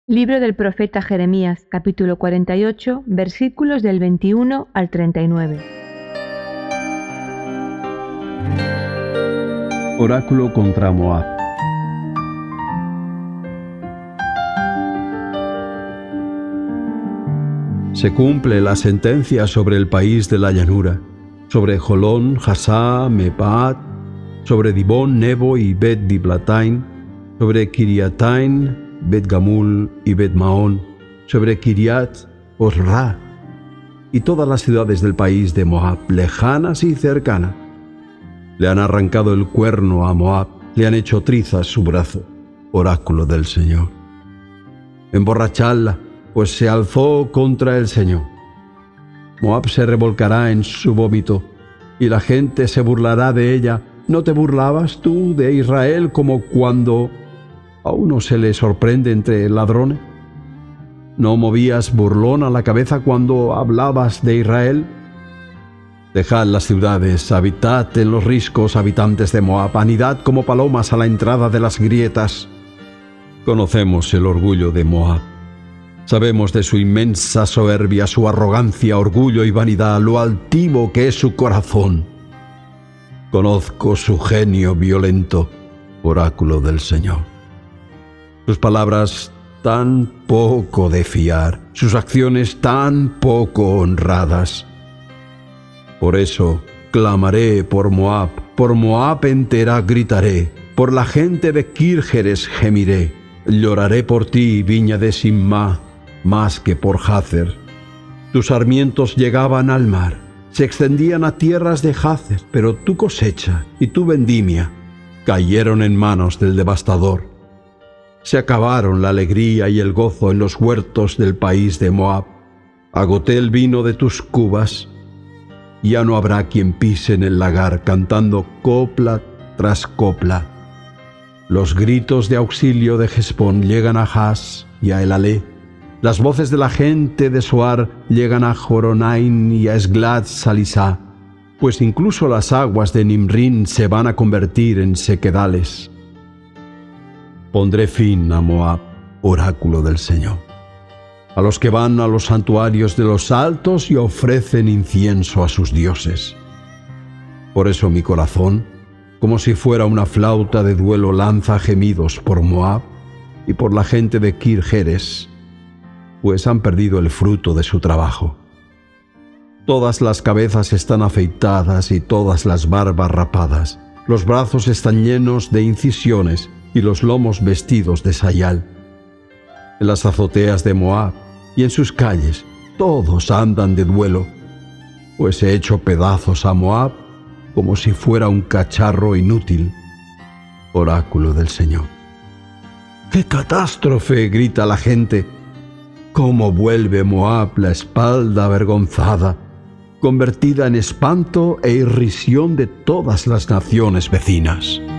Libro del profeta Jeremías, capítulo 48, versículos del 21 al 39. Oráculo contra Moab. Se cumple la sentencia sobre el país de la llanura, sobre Jolón, Jasá, Mepaat, sobre Dibón, Nebo y Bet-Diblatain, sobre Kiriataim, Bet-Gamul y Bet-Maón, sobre Kiriat, Osra, y todas las ciudades del país de Moab, lejanas y cercanas. Le han arrancado el cuerno a Moab, le han hecho trizas su brazo, oráculo del Señor. Emborrachadla, pues se alzó contra el Señor. Moab se revolcará en su vómito, y la gente se burlará de ella. ¿No te burlabas tú de Israel como cuando a uno se le sorprende entre ladrones? ¿No movías burlona la cabeza cuando hablabas de Israel? Dejad las ciudades, habitad en los riscos, habitantes de Moab, anidad como palomas a la entrada de las grietas. Conocemos el orgullo de Moab. Sabemos de su inmensa soberbia, su arrogancia, orgullo y vanidad, lo altivo que es su corazón. Conozco su genio violento, oráculo del Señor. Sus palabras tan poco de fiar, sus acciones tan poco honradas. Por eso clamaré por Moab entera gritaré, por la gente de Kirjeres gemiré, lloraré por ti, viña de Simma, más que por Jazer. Tus sarmientos llegaban al mar, se extendían a tierras de Jazer, pero tu cosecha y tu vendimia cayeron en manos del devastador. Se acabaron la alegría y el gozo en los huertos del país de Moab. Agoté el vino de tus cubas. Ya no habrá quien pise en el lagar cantando copla tras copla. Los gritos de auxilio de Hesbón llegan a Jas y a Elalé. Las voces de la gente de Soar llegan a Joronain y a Esglad Salisá, pues incluso las aguas de Nimrín se van a convertir en sequedales. Pondré fin a Moab, oráculo del Señor, a los que van a los santuarios de los altos y ofrecen incienso a sus dioses. Por eso mi corazón, como si fuera una flauta de duelo, lanza gemidos por Moab y por la gente de Kirjeres, pues han perdido el fruto de su trabajo. Todas las cabezas están afeitadas y todas las barbas rapadas, los brazos están llenos de incisiones y los lomos vestidos de sayal. En las azoteas de Moab y en sus calles todos andan de duelo, pues he hecho pedazos a Moab como si fuera un cacharro inútil, oráculo del Señor. ¡Qué catástrofe!, grita la gente. ¿Cómo vuelve Moab la espalda avergonzada, convertida en espanto e irrisión de todas las naciones vecinas?